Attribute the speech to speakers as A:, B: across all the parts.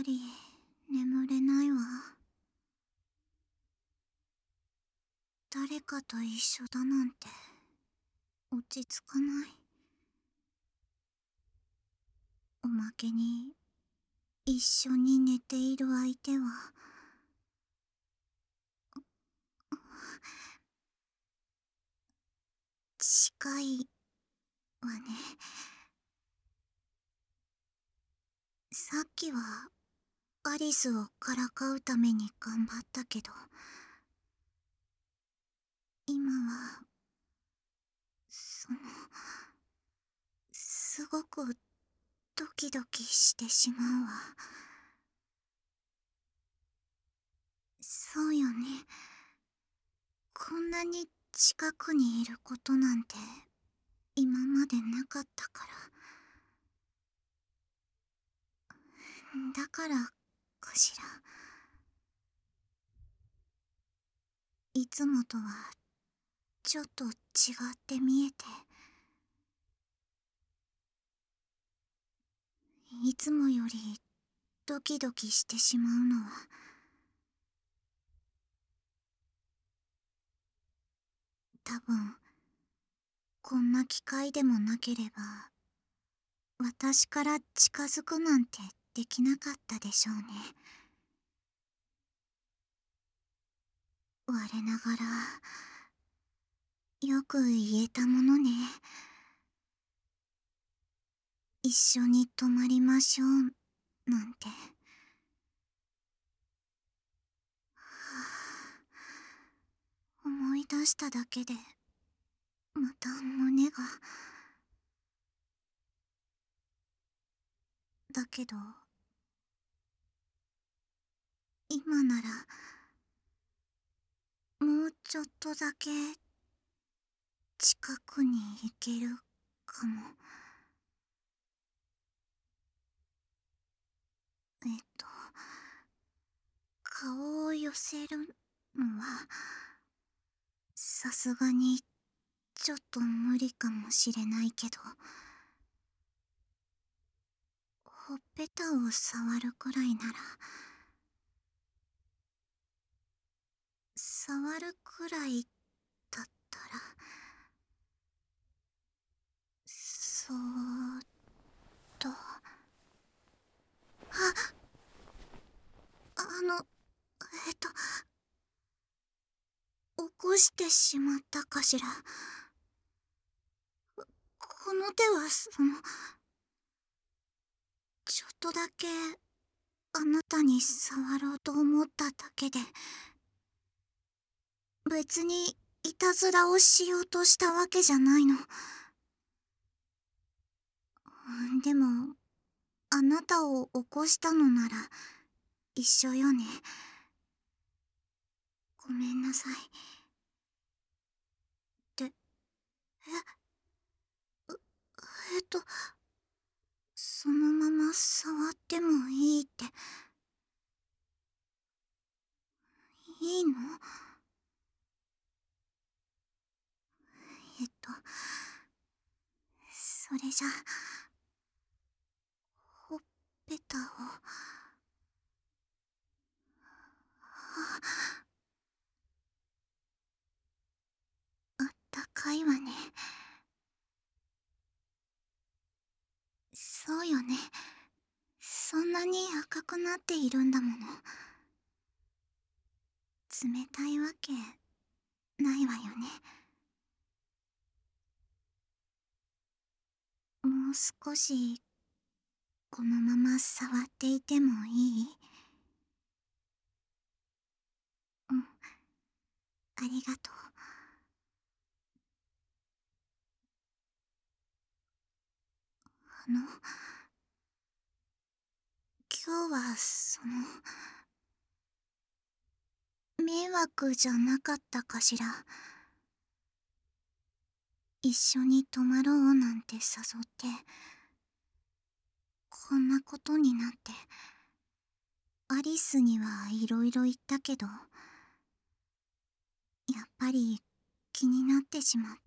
A: り眠れないわ。誰かと一緒だなんて落ち着かない。おまけに一緒に寝ている相手は近いわね。さっきはアリスをからかうために頑張ったけど、今はすごくドキドキしてしまうわ。そうよね。こんなに近くにいることなんて今までなかったから。だからかしら。いつもとはちょっと違って見えて、いつもよりドキドキしてしまうのは、多分こんな機会でもなければ私から近づくなんてできなかったでしょうね。我ながらよく言えたものね。一緒に泊まりましょうなんて。思い出しただけでまた胸が。だけど今ならもうちょっとだけ近くに行けるかも。えっと顔を寄せるのはさすがにちょっと無理かもしれないけど、ほっぺたを触るくらいなら、触るくらいだったら、そーっと。あのえっと起こしてしまったかしら。この手はちょっとだけあなたに触ろうと思っただけで、別にいたずらをしようとしたわけじゃないの。でもあなたを起こしたのなら一緒よね。ごめんなさい。で、えっとそのまま触ってもいいって。いいの？えっとそれじゃほっぺたを。あったかいわね。そうよね。そんなに赤くなっているんだもの。冷たいわけないわよね。もう少しこのまま触っていてもいい？うん、ありがとう。あの今日は迷惑じゃなかったかしら。一緒に泊まろうなんて誘ってこんなことになって。アリスにはいろいろ言ったけど、やっぱり気になってしまって。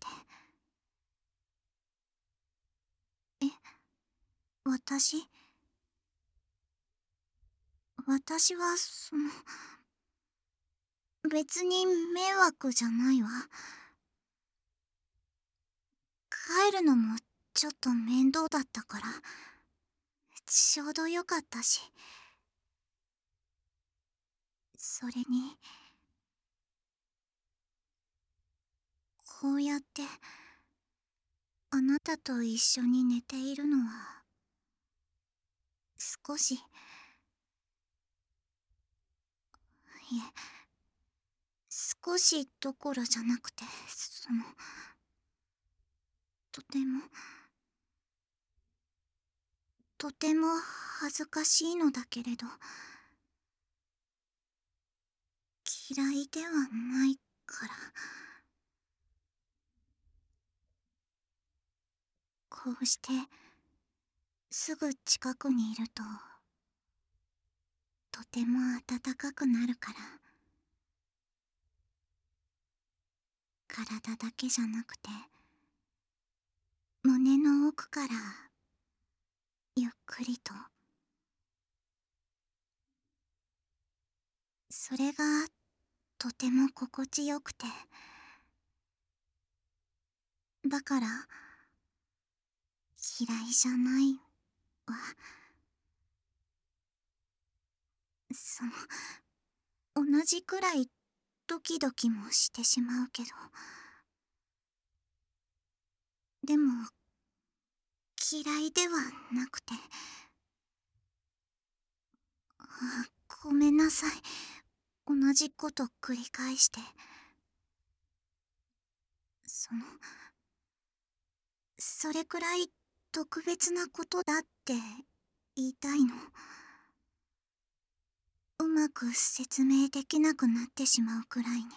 A: え、私？ 私は別に迷惑じゃないわ。帰るのもちょっと面倒だったから、ちょうどよかったし。それに、こうやってあなたと一緒に寝ているのは少し、いえ、少しどころじゃなくて、とても、とても恥ずかしいのだけれど、嫌いではないから。こうしてすぐ近くにいるととても暖かくなるから。体だけじゃなくて胸の奥からゆっくりと。それがとても心地よくて、だから嫌いじゃないわ。同じくらいドキドキもしてしまうけど、でも嫌いではなくて。ごめんなさい、同じこと繰り返して。それくらい特別なことだって言いたいの。うまく説明できなくなってしまうくらいに。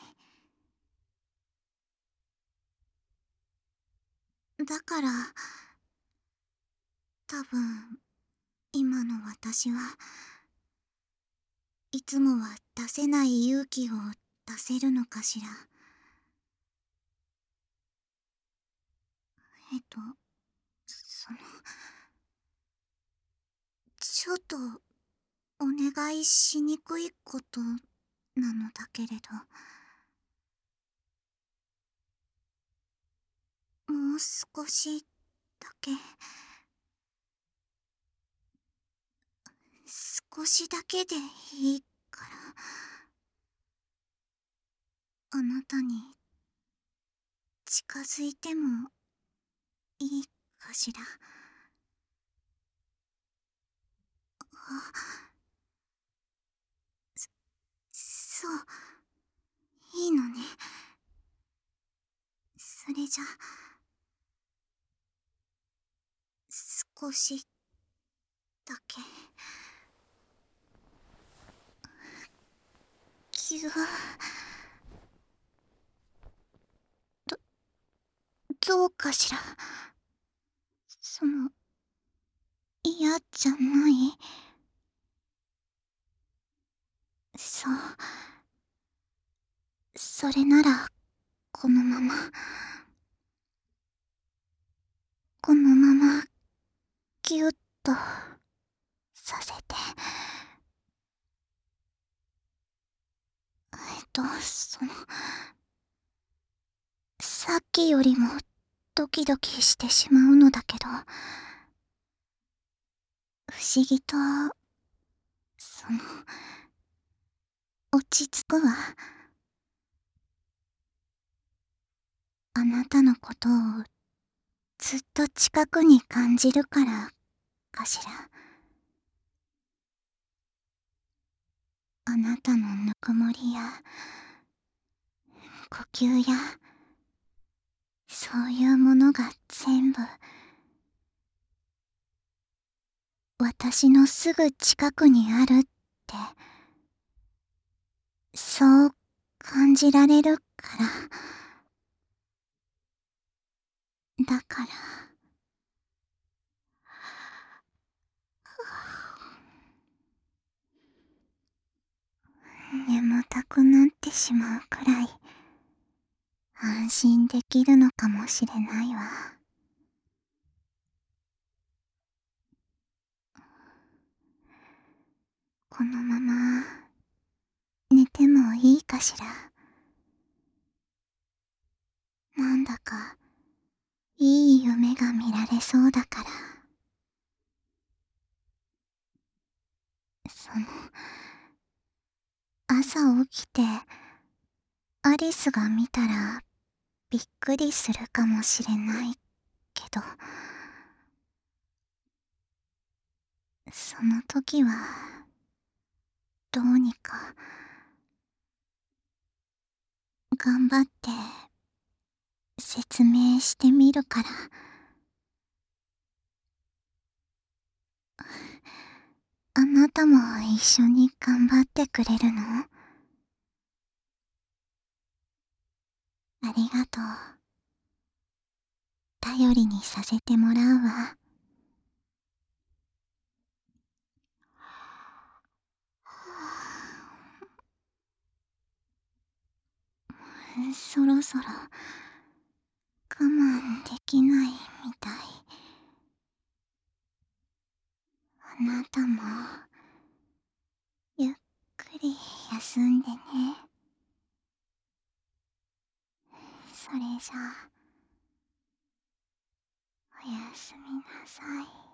A: だから多分今の私はいつもは出せない勇気を出せるのかしら。えっとそのちょっとお願いしにくいことなのだけれど、もう少しだけ、少しだけでいいから、あなたに近づいてもいいかしら。あ、そう、いいのね。それじゃ、少しだけ。ぎゅど、どうかしら。嫌じゃない？そう。それなら、このまま、このまま、ぎゅっと、させて。さっきよりも、ドキドキしてしまうのだけど、不思議と、落ち着くわ。あなたのことをずっと近くに感じるからかしら。あなたのぬくもりや呼吸やそういうものが全部私のすぐ近くにあるって、そう感じられるから。だから眠たくなってしまうくらい安心できるのかもしれないわ。ここのまま寝てもいいかしら。なんだかいい夢が見られそうだから。朝起きてアリスが見たらびっくりするかもしれないけど、その時はどうにか頑張って説明してみるから。あなたも一緒に頑張ってくれるの？ありがとう。頼りにさせてもらうわ。そろそろ我慢できないみたい。あなたもゆっくり休んでね。それじゃあ、おやすみなさい。